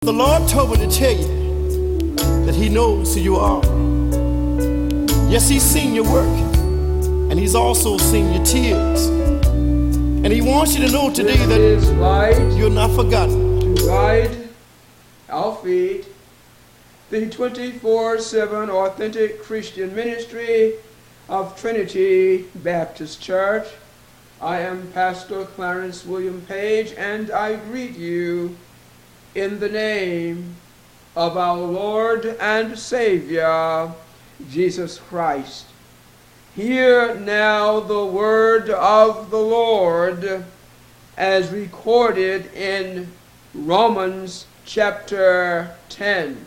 The Lord told me to tell you that He knows who you are. Yes, He's seen your work, and He's also seen your tears. And He wants you to know today that you're not forgotten. To guide our feet, the 24/7 authentic Christian ministry of Trinity Baptist Church. I am Pastor Clarence William Page, and I greet you in the name of our Lord and Savior, Jesus Christ. Hear now the word of the Lord as recorded in Romans chapter 10.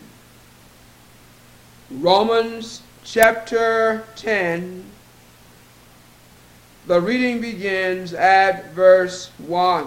Romans chapter 10. The reading begins at verse 1.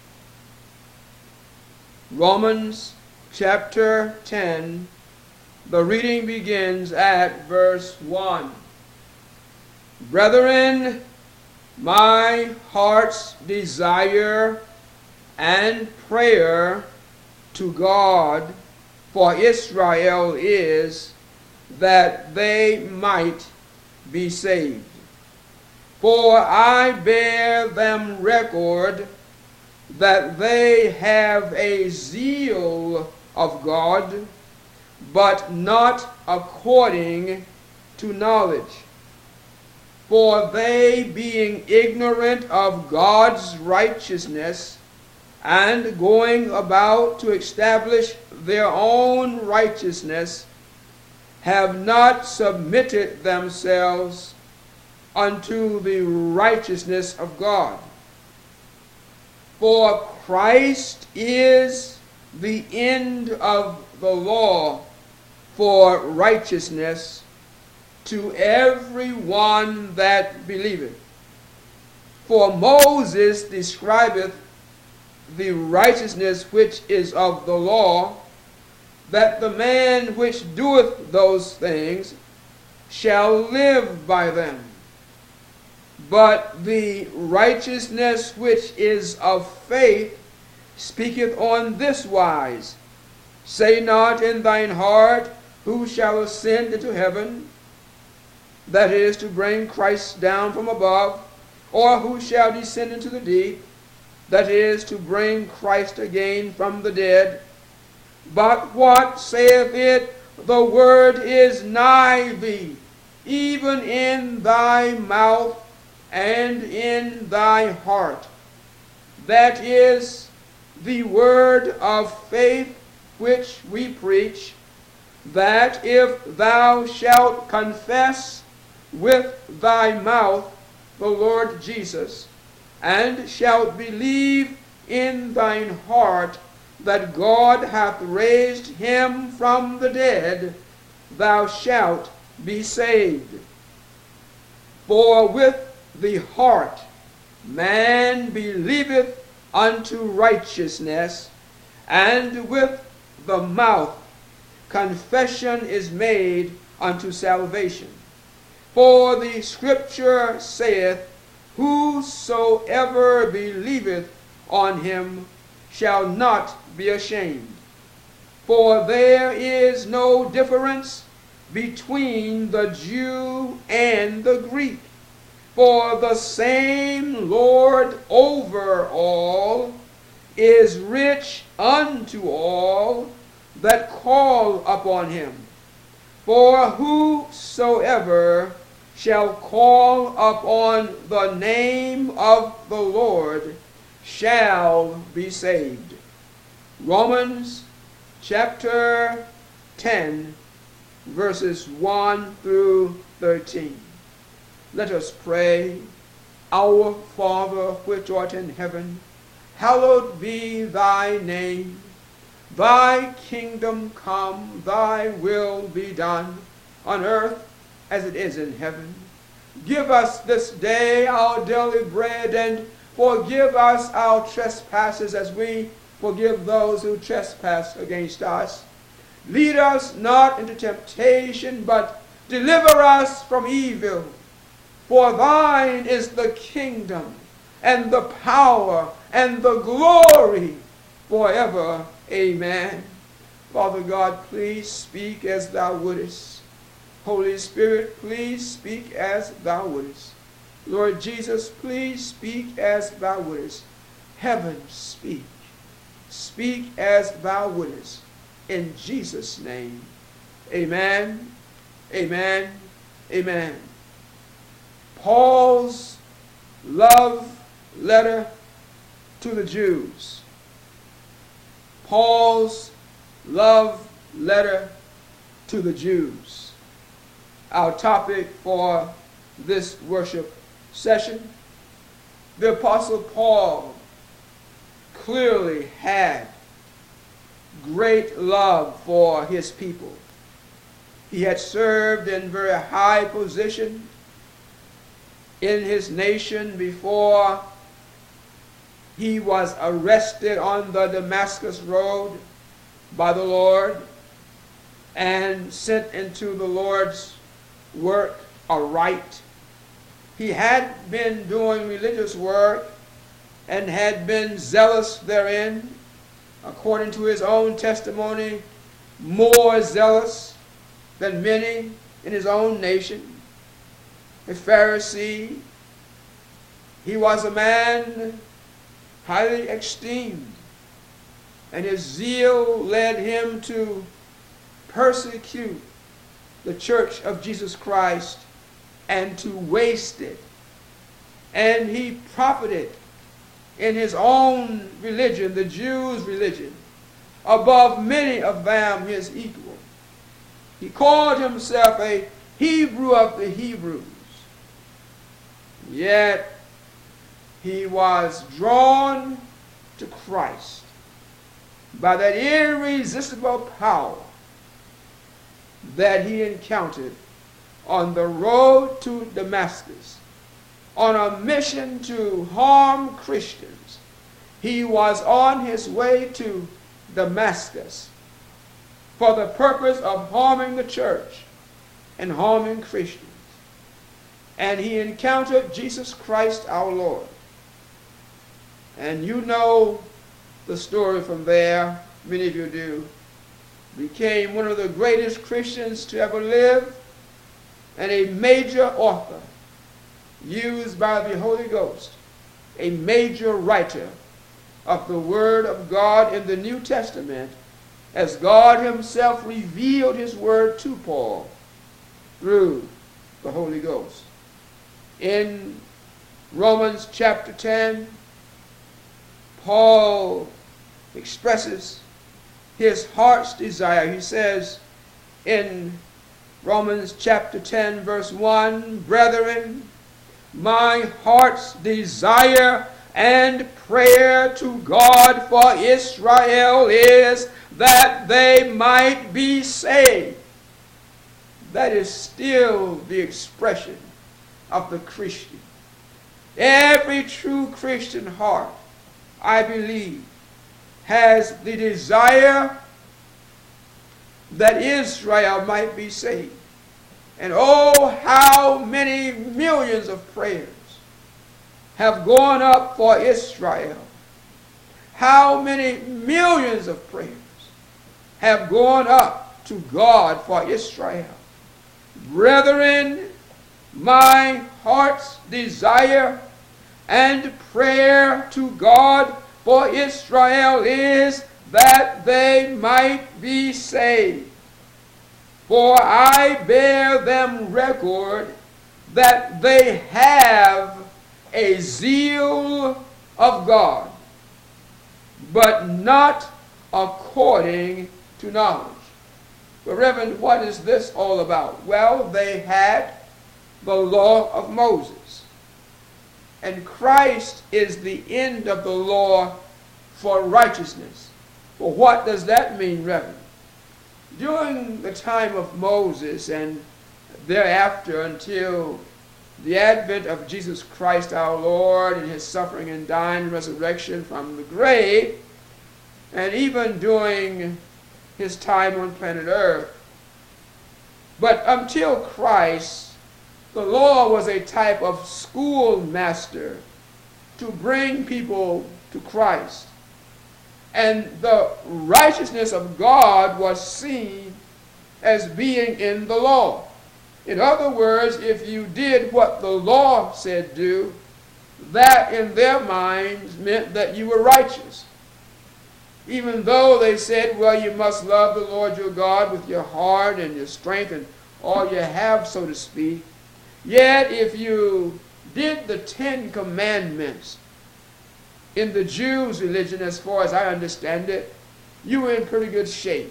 Romans chapter 10, the reading begins at verse 1. Brethren, my heart's desire and prayer to God for Israel is that they might be saved. For I bear them record that they have a zeal of God, but not according to knowledge. For they, being ignorant of God's righteousness, and going about to establish their own righteousness, have not submitted themselves unto the righteousness of God. For Christ is the end of the law for righteousness to every one that believeth. For Moses describeth the righteousness which is of the law, that the man which doeth those things shall live by them. But the righteousness which is of faith speaketh on this wise, Say not in thine heart, Who shall ascend into heaven? That is, to bring Christ down from above. Or who shall descend into the deep? That is, to bring Christ again from the dead. But what saith it? The word is nigh thee, even in thy mouth and in thy heart. That is the word of faith which we preach, that if thou shalt confess with thy mouth the Lord Jesus, and shalt believe in thine heart that God hath raised him from the dead, thou shalt be saved. For with the heart man believeth unto righteousness, and with the mouth confession is made unto salvation. For the scripture saith, Whosoever believeth on him shall not be ashamed. For there is no difference between the Jew and the Greek. For the same Lord over all is rich unto all that call upon him. For whosoever shall call upon the name of the Lord shall be saved. Romans chapter 10, verses 1 through 13. Let us pray. Our Father, which art in heaven, hallowed be thy name. Thy kingdom come, thy will be done, on earth as it is in heaven. Give us this day our daily bread, and forgive us our trespasses as we forgive those who trespass against us. Lead us not into temptation, but deliver us from evil. For thine is the kingdom, and the power, and the glory, forever. Amen. Father God, please speak as thou wouldest. Holy Spirit, please speak as thou wouldest. Lord Jesus, please speak as thou wouldest. Heaven, speak. Speak as thou wouldest. In Jesus' name, amen, amen, amen. Paul's love letter to the Jews. Paul's love letter to the Jews. Our topic for this worship session. The Apostle Paul clearly had great love for his people. He had served in very high position in his nation before he was arrested on the Damascus road by the Lord and sent into the Lord's work aright. He had been doing religious work and had been zealous therein, according to his own testimony, more zealous than many in his own nation. A Pharisee, he was a man highly esteemed, and his zeal led him to persecute the church of Jesus Christ and to waste it. And he profited in his own religion, the Jews' religion, above many of them his equal. He called himself a Hebrew of the Hebrews. Yet he was drawn to Christ by that irresistible power that he encountered on the road to Damascus, on a mission to harm Christians. He was on his way to Damascus for the purpose of harming the church and harming Christians. And he encountered Jesus Christ our Lord. And you know the story from there, many of you do. Became one of the greatest Christians to ever live, and a major author used by the Holy Ghost, a major writer of the Word of God in the New Testament, as God himself revealed his Word to Paul through the Holy Ghost. In Romans chapter 10, Paul expresses his heart's desire. He says in Romans chapter 10, verse 1, "Brethren, my heart's desire and prayer to God for Israel is that they might be saved." That is still the expression of the Christian. Every true Christian heart, I believe, has the desire that Israel might be saved. And oh, how many millions of prayers have gone up for Israel. How many millions of prayers have gone up to God for Israel. Brethren, my heart's desire and prayer to God for Israel is that they might be saved. For I bear them record that they have a zeal of God, but not according to knowledge. But Reverend, what is this all about? Well, they had the law of Moses. And Christ is the end of the law for righteousness. Well, what does that mean, Reverend? During the time of Moses and thereafter until the advent of Jesus Christ our Lord and his suffering and dying and resurrection from the grave, and even during his time on planet Earth, but until Christ, the law was a type of schoolmaster to bring people to Christ. And the righteousness of God was seen as being in the law. In other words, if you did what the law said do, that in their minds meant that you were righteous. Even though they said, well, you must love the Lord your God with your heart and your strength and all you have, so to speak. Yet if you did the 10 Commandments in the Jews' religion, as far as I understand it, you were in pretty good shape.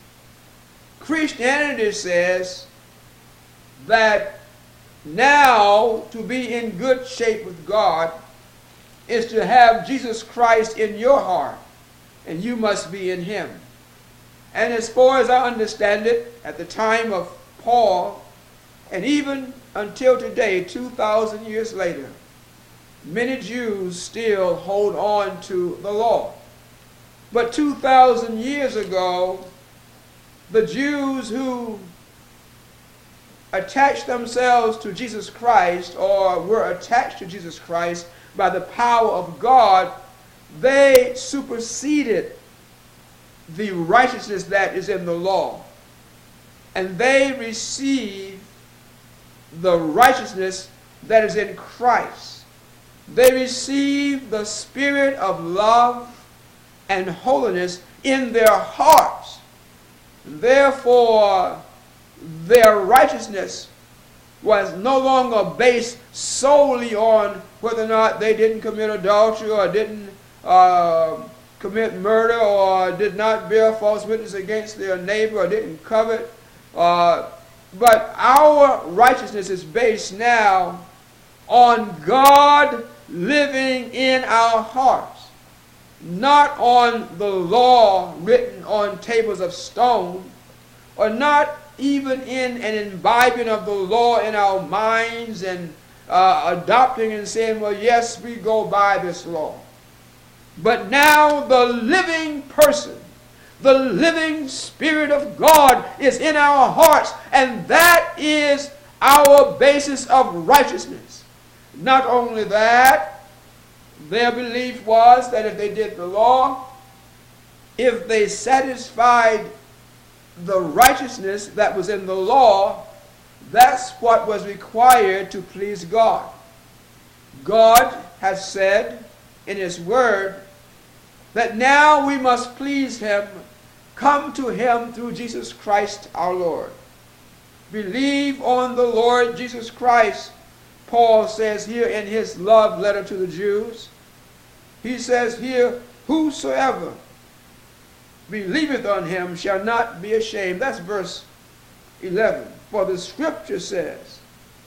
Christianity says that now to be in good shape with God is to have Jesus Christ in your heart, and you must be in him. And as far as I understand it, at the time of Paul, and even until today, 2,000 years later, many Jews still hold on to the law. But 2,000 years ago, the Jews who attached themselves to Jesus Christ, or were attached to Jesus Christ by the power of God, they superseded the righteousness that is in the law. And they received the righteousness that is in Christ. They received the spirit of love and holiness in their hearts. Therefore, their righteousness was no longer based solely on whether or not they didn't commit adultery or didn't commit murder or did not bear false witness against their neighbor or didn't covet. But our righteousness is based now on God living in our hearts, not on the law written on tables of stone, or not even in an imbibing of the law in our minds and adopting and saying, well, yes, we go by this law. But now the living person, the living Spirit of God is in our hearts, and that is our basis of righteousness. Not only that, their belief was that if they did the law, if they satisfied the righteousness that was in the law, that's what was required to please God. God has said in his word that now we must please him, come to him through Jesus Christ our Lord. Believe on the Lord Jesus Christ, Paul says here in his love letter to the Jews. He says here, whosoever believeth on him shall not be ashamed. That's verse 11. For the scripture says,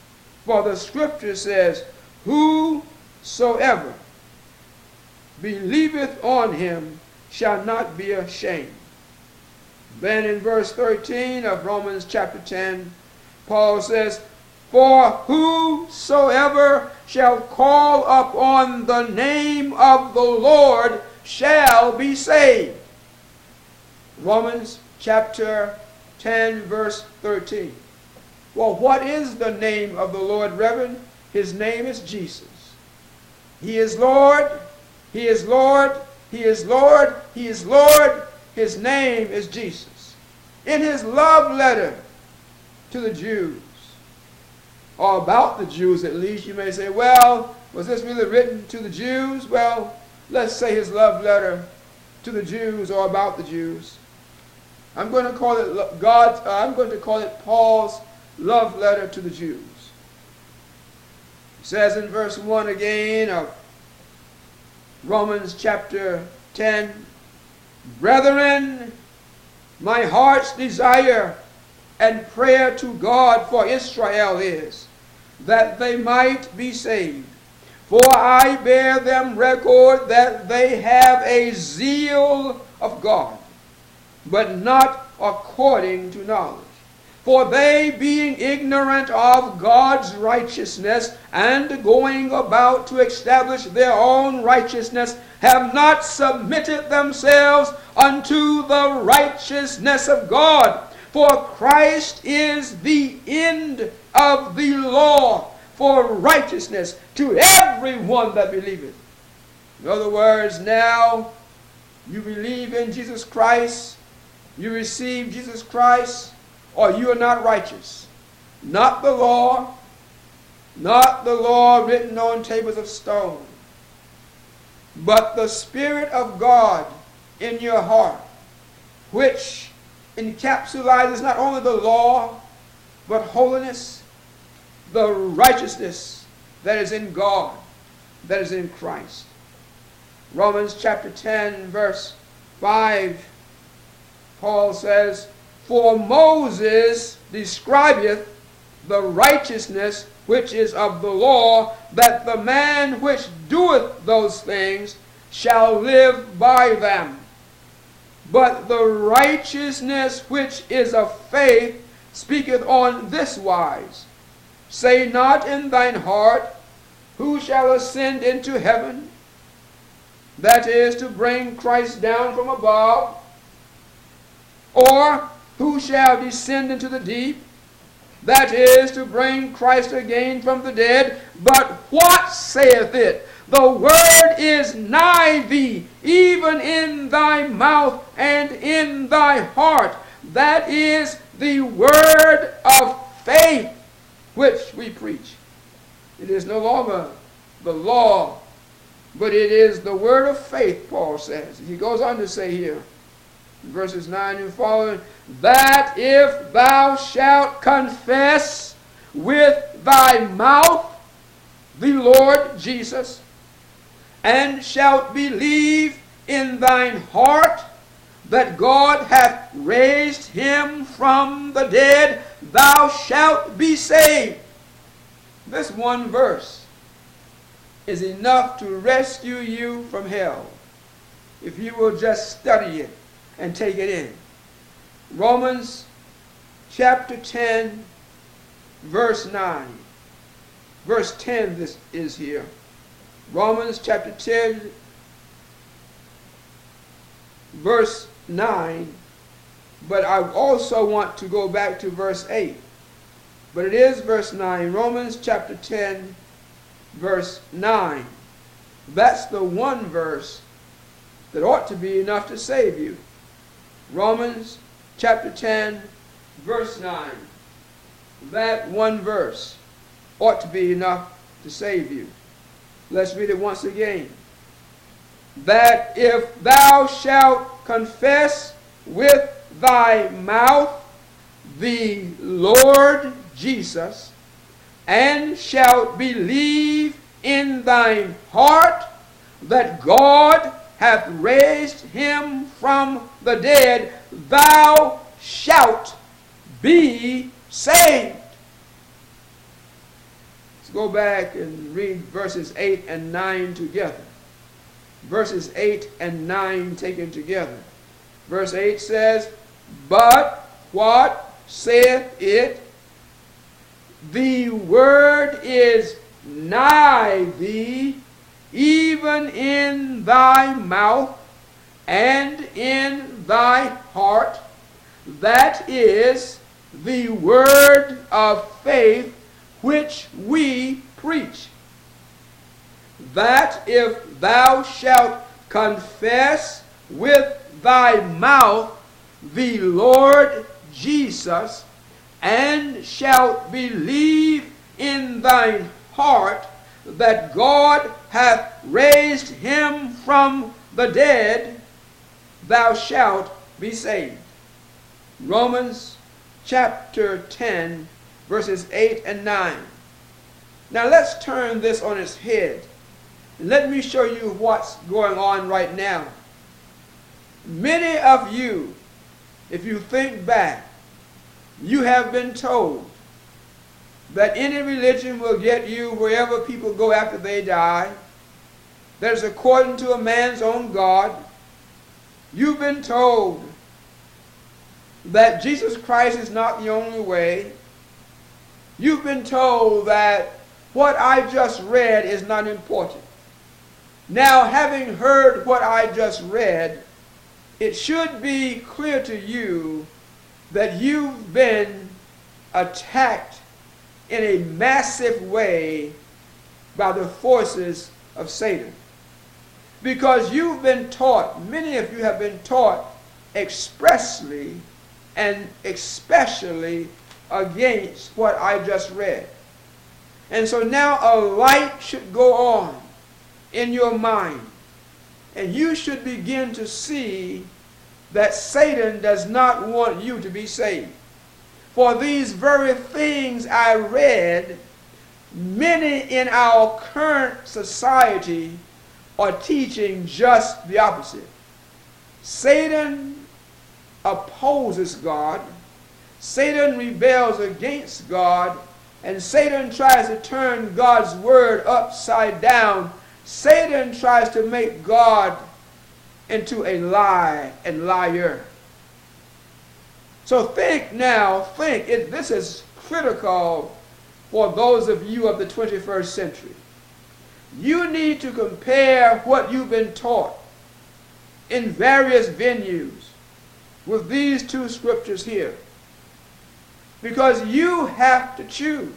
whosoever believeth on him shall not be ashamed. Then in verse 13 of Romans chapter 10, Paul says, for whosoever shall call upon the name of the Lord shall be saved. Romans chapter 10, verse 13. Well, what is the name of the Lord, Reverend? His name is Jesus. He is Lord. He is Lord. He is Lord. He is Lord. His name is Jesus. In his love letter to the Jews, or about the Jews at least, you may say, well, was this really written to the Jews? Well, let's say his love letter to the Jews or about the Jews. I'm going to call it Paul's love letter to the Jews. It says in verse 1 again of Romans chapter 10, brethren, my heart's desire and prayer to God for Israel is that they might be saved. For I bear them record that they have a zeal of God, but not according to knowledge. For they, being ignorant of God's righteousness and going about to establish their own righteousness, have not submitted themselves unto the righteousness of God. For Christ is the end of the law for righteousness to everyone that believeth. In other words, now you believe in Jesus Christ, you receive Jesus Christ, or you are not righteous. Not the law, not the law written on tables of stone, but the Spirit of God in your heart, which encapsulates not only the law, but holiness, the righteousness that is in God, that is in Christ. Romans chapter 10, verse 5, Paul says, "For Moses describeth the righteousness which is of the law, that the man which doeth those things shall live by them. But the righteousness which is of faith speaketh on this wise, Say not in thine heart, Who shall ascend into heaven? That is, to bring Christ down from above. Or, who shall descend into the deep? That is, to bring Christ again from the dead. But what saith it? The word is nigh thee, even in thy mouth and in thy heart. That is the word of faith which we preach. It is no longer the law, but it is the word of faith, Paul says. He goes on to say here, verses 9 and following, that if thou shalt confess with thy mouth the Lord Jesus, and shalt believe in thine heart that God hath raised him from the dead, thou shalt be saved. This one verse is enough to rescue you from hell if you will just study it and take it in. Romans chapter 10, verse 9. Verse 10 this is here. Romans chapter 10, verse 9. But I also want to go back to verse 8. But it is verse 9. Romans chapter 10, verse 9. That's the one verse that ought to be enough to save you. Romans chapter 10, verse 9. That one verse ought to be enough to save you. Let's read it once again. That if thou shalt confess with thy mouth the Lord Jesus, and shalt believe in thine heart that God hath raised him from the dead, thou shalt be saved. Let's go back and read verses 8 and 9 together. Verses 8 and 9 taken together. Verse 8 says, But what saith it? The word is nigh thee, even in thy mouth and in thy heart. That is the word of faith which we preach. That if thou shalt confess with thy mouth the Lord Jesus, and shalt believe in thine heart that God hath raised him from the dead, thou shalt be saved. Romans chapter 10, verses 8 and 9. Now let's turn this on its head. Let me show you what's going on right now. Many of you, if you think back, you have been told that any religion will get you wherever people go after they die. That is according to a man's own God. You've been told that Jesus Christ is not the only way. You've been told that what I just read is not important. Now, having heard what I just read, it should be clear to you that you've been attacked in a massive way by the forces of Satan. Because you've been taught, many of you have been taught expressly and especially against what I just read. And so now a light should go on in your mind, and you should begin to see that Satan does not want you to be saved. For these very things I read, many in our current society are teaching just the opposite. Satan opposes God, Satan rebels against God, and Satan tries to turn God's word upside down. Satan tries to make God into a lie and liar. So think now, this is critical for those of you of the 21st century. You need to compare what you've been taught in various venues with these two scriptures here. Because you have to choose.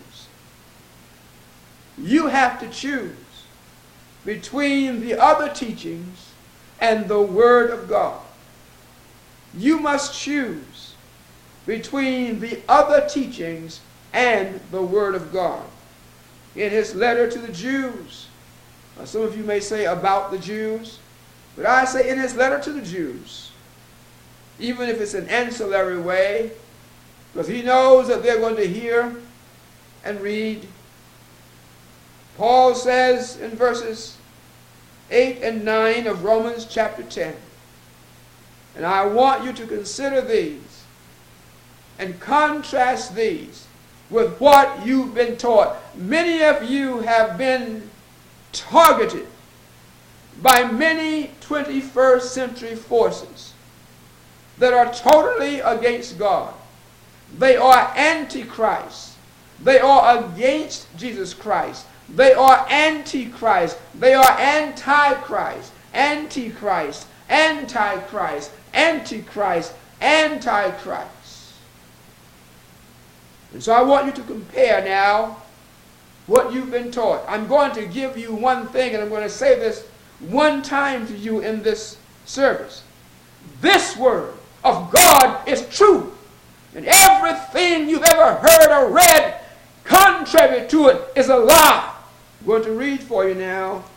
You have to choose between the other teachings and the Word of God. You must choose between the other teachings and the Word of God. In his letter to the Jews, some of you may say about the Jews, but I say in his letter to the Jews, even if it's an ancillary way, because he knows that they're going to hear and read. Paul says in verses 8 and 9 of Romans chapter 10, and I want you to consider these and contrast these with what you've been taught. Many of you have been targeted by many 21st century forces that are totally against God. They are antichrist. They are against Jesus Christ. They are antichrist. They are antichrist. Antichrist. Antichrist. Antichrist. Antichrist. And so I want you to compare now what you've been taught. I'm going to give you one thing, and I'm going to say this one time to you in this service. This word of God is true. And everything you've ever heard or read contrary to it is a lie. I'm going to read for you now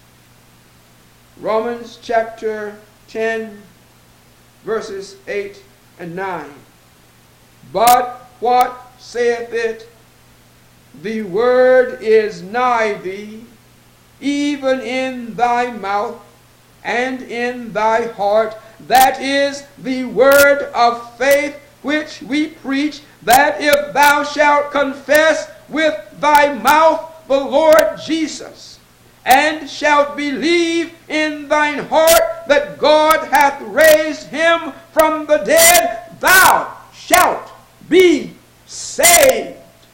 Romans chapter 10, verses 8 and 9. But what saith it? The word is nigh thee, even in thy mouth and in thy heart. That is the word of faith which we preach, that if thou shalt confess with thy mouth the Lord Jesus, and shalt believe in thine heart that God hath raised him from the dead, thou shalt be saved.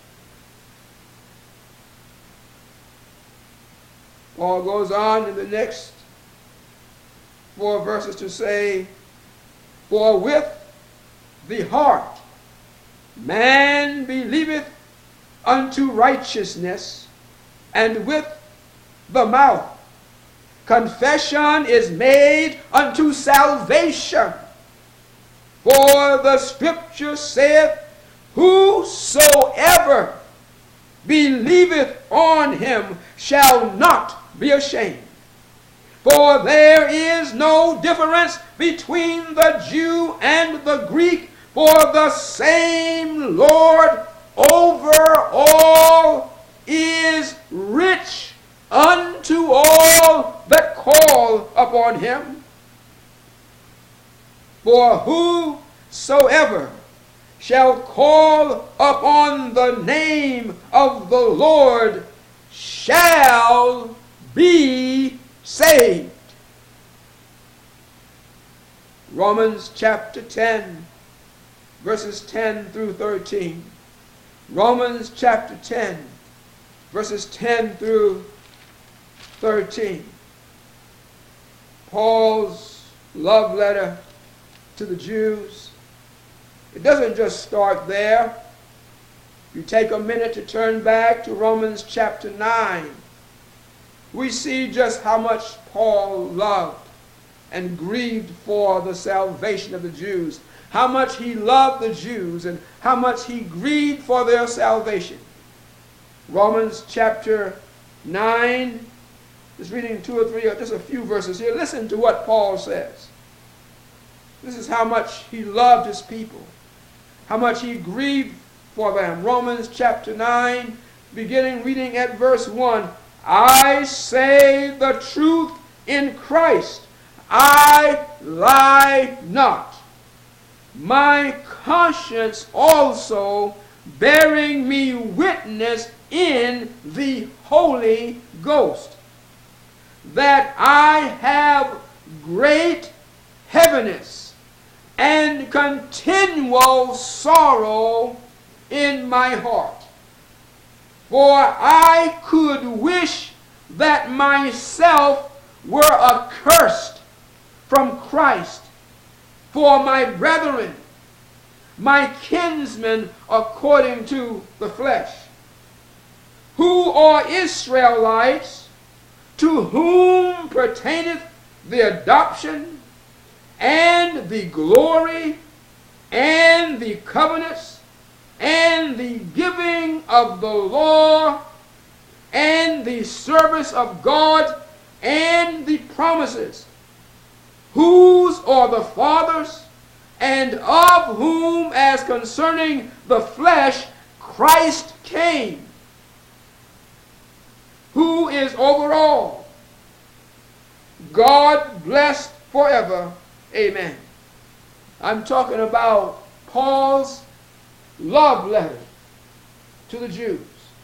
Paul goes on in the next 4 verses to say, for with the heart man believeth unto righteousness, and with the mouth confession is made unto salvation. For the scripture saith, whosoever believeth on him shall not be ashamed. For there is no difference between the Jew and the Greek, for the same Lord over all is rich unto all that call upon him. For whosoever shall call upon the name of the Lord shall be saved. Romans chapter 10, verses 10 through 13. Romans chapter 10, verses 10 through 13. Paul's love letter to the Jews. It doesn't just start there. You take a minute to turn back to Romans chapter 9. we see just how much Paul loved and grieved for the salvation of the Jews, how much he loved the Jews, and how much he grieved for their salvation. Romans chapter 9, just reading 2 or 3, or just a few verses here. Listen to what Paul says. This is how much he loved his people, how much he grieved for them. Romans chapter 9, beginning reading at verse 1. I say the truth in Christ, I lie not. My conscience also bearing me witness in the Holy Ghost, that I have great heaviness and continual sorrow in my heart. For I could wish that myself were accursed from Christ for my brethren, my kinsmen according to the flesh, who are Israelites, to whom pertaineth the adoption and the glory and the covenants and the giving of the law and the service of God and the promises, whose are the fathers, and of whom, as concerning the flesh, Christ came, who is over all, God blessed forever. Amen. I'm talking about Paul's love letter to the Jews.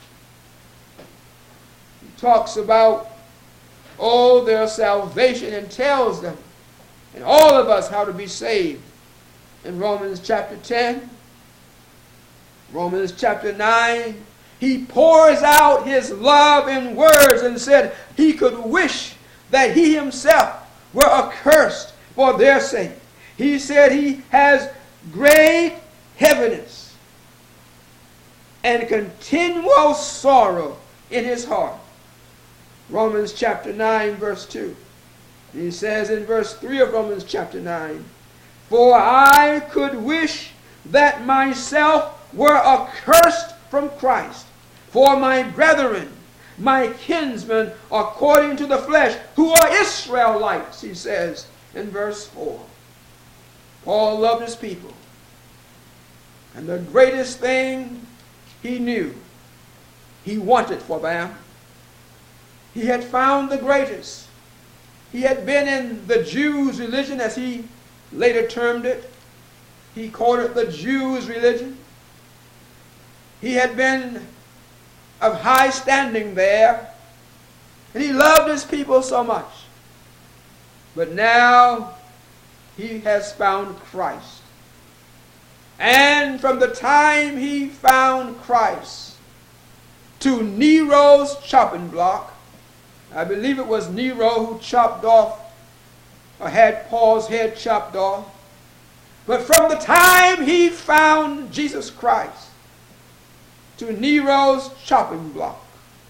He talks about their salvation and tells them, and all of us, how to be saved. In Romans chapter 10, Romans chapter 9, he pours out his love in words and said he could wish that he himself were accursed for their sake. He said he has great heaviness and continual sorrow in his heart. Romans chapter 9, verse 2. He says in verse 3 of Romans chapter 9, for I could wish that myself were accursed from Christ for my brethren, my kinsmen according to the flesh, who are Israelites, he says in verse 4. Paul loved his people. And the greatest thing he knew, he wanted for them. He had found the greatest. He had been in the Jews' religion, as he later termed it. He called it the Jews' religion. He had been of high standing there, and he loved his people so much. But now he has found Christ. And from the time he found Christ to Nero's chopping block, I believe it was Nero who chopped off or had Paul's head chopped off. But from the time he found Jesus Christ to Nero's chopping block,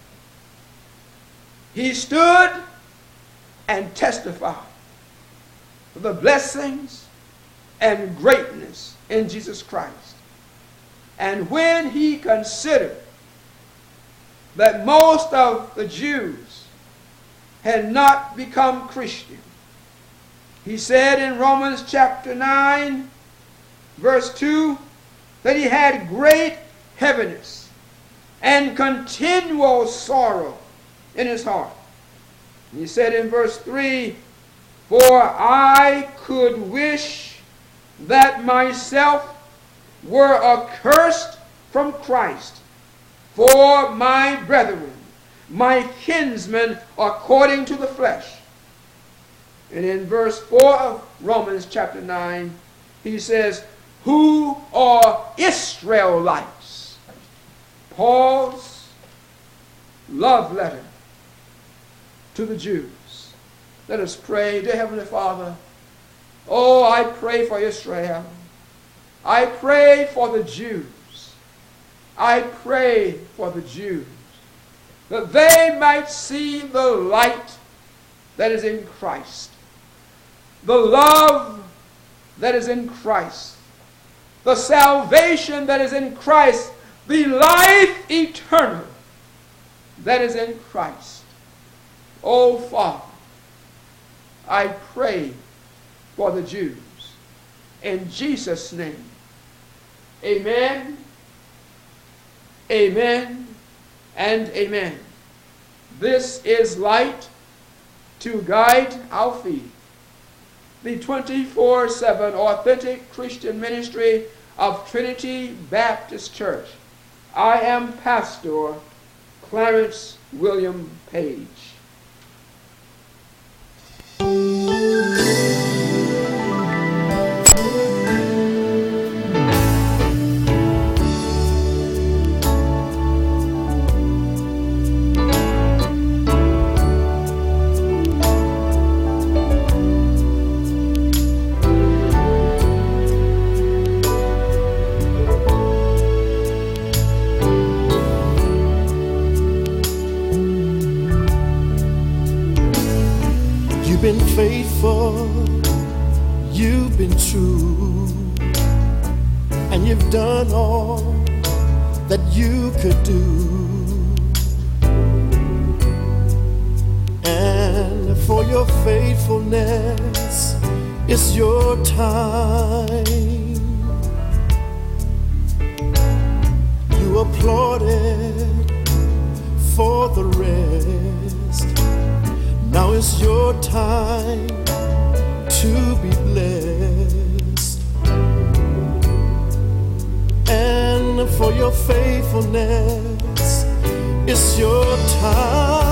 he stood and testified of the blessings and greatness in Jesus Christ. And when he considered that most of the Jews had not become Christian, he said in Romans chapter 9, verse 2, that he had great heaviness and continual sorrow in his heart. He said in verse 3, for I could wish that myself were accursed from Christ for my brethren, my kinsmen according to the flesh. And in verse 4 of Romans chapter 9, he says, who are Israelites. Paul's love letter to the Jews. Let us pray. Dear Heavenly Father, oh, I pray for Israel. I pray for the Jews. I pray for the Jews. that they might see the light that is in Christ, the love that is in Christ, the salvation that is in Christ, the life eternal that is in Christ. Oh, Father, I pray for the Jews. In Jesus' name, amen, amen, and amen. This is light to guide our feet. The 24/7 authentic Christian ministry of Trinity Baptist Church. I am Pastor Clarence William Page. You've been faithful, you've been true, and you've done all that you could do. And for your faithfulness, it's your time. You applauded for the rest. Now it's your time to be blessed. And for your faithfulness, it's your time.